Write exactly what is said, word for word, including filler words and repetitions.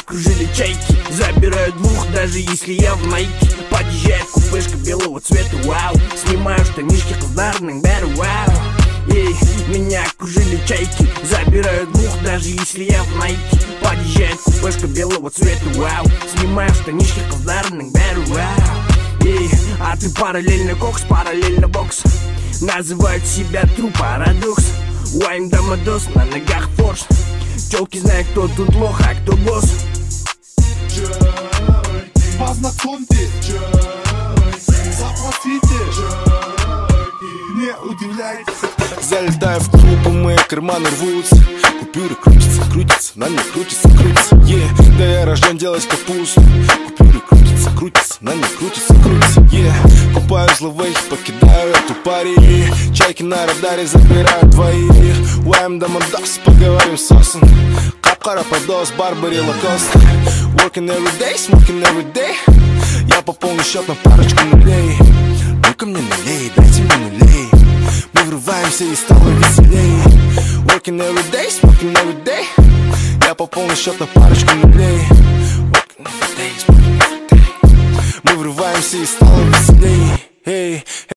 окружили чайки, забирают двух, даже если я в майке. Подъезжает купешка белого цвета, вау. Снимаю штанишки, кулдарных, беру, вау. Эй, меня окружили чайки, забирают двух, даже если я в майке. Подъезжает купешка белого цвета, вау. Снимаю штанишки, кулдарных, беру, вау. Эй, а ты параллельно кокс, параллельно бокс. Называют себя тру парадокс. Уайм домодос, на ногах форс. Тёлки знают, кто тут лох, а кто босс. Познакомьтесь, заплатите, не удивляйтесь. Залетаю в клуб, и мои карманы рвутся. Купюры крутятся, крутятся, на мне крутятся, крутятся. Yeah, да я рожден делать капусту. Купюры крутятся, крутятся, на мне крутятся, крутятся. Yeah, купаю зловых, покидаю эту пари. Чайки на радаре забирают двоих. Уайм домодос, поговорим с осом. Капкара подос, Барбари Лакост. Working every day, smoking every day. Я пополню счет на парочку нулей. Ну-ка мне налей, дайте мне нулей. Мы врываемся и стало веселей. Working every day, smoking every day. Я пополню счет на парочку нулей. Working every day, smoking every day. Мы врываемся и стало веселей. Hey.